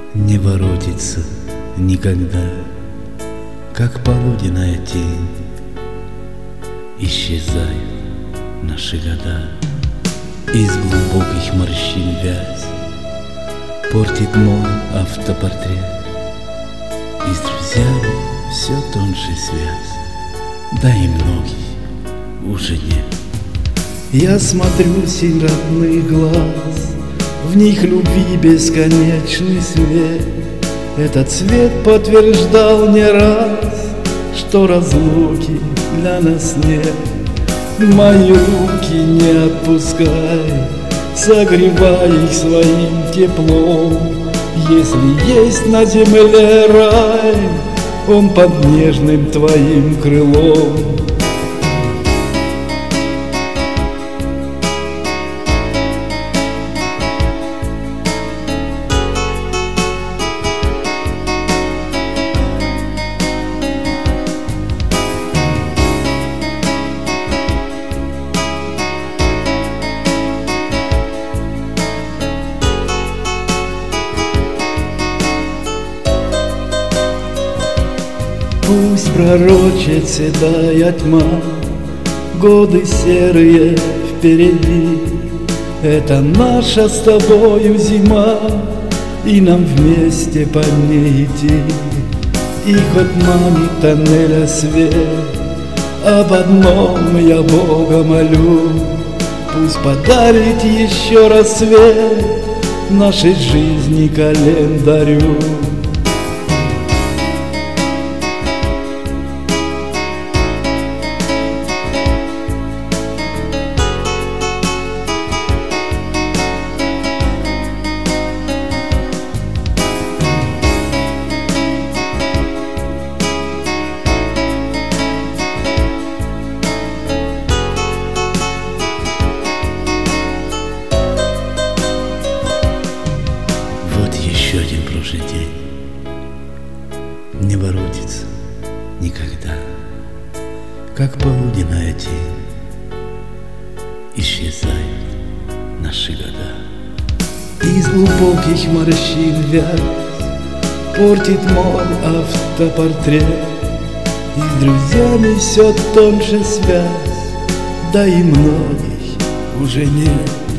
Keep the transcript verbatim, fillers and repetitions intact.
не воротится никогда, как полуденная тень. Исчезают наши года, из глубоких морщин вязь портит мой автопортрет, и с друзьями все тоньше связь, да и многих уже нет. Я смотрю синь родных глаз, в них любви бесконечный свет. Этот свет подтверждал не раз, что разлуки для нас нет. Мои руки не отпускай, согревай их своим теплом. Если есть на земле рай, он под нежным твоим крылом. Пусть пророчит седая тьма, годы серые впереди. Это наша с тобою зима, и нам вместе по ней идти. И хоть манит тоннеля свет, об одном я Бога молю: пусть подарит еще рассвет нашей жизни календарю. Еще один прошлый день не воротится никогда, как полуденная тень. Исчезают наши года, из глубоких морщин вязь портит мой автопортрет, и с друзьями все тоньше связь, да и многих уже нет.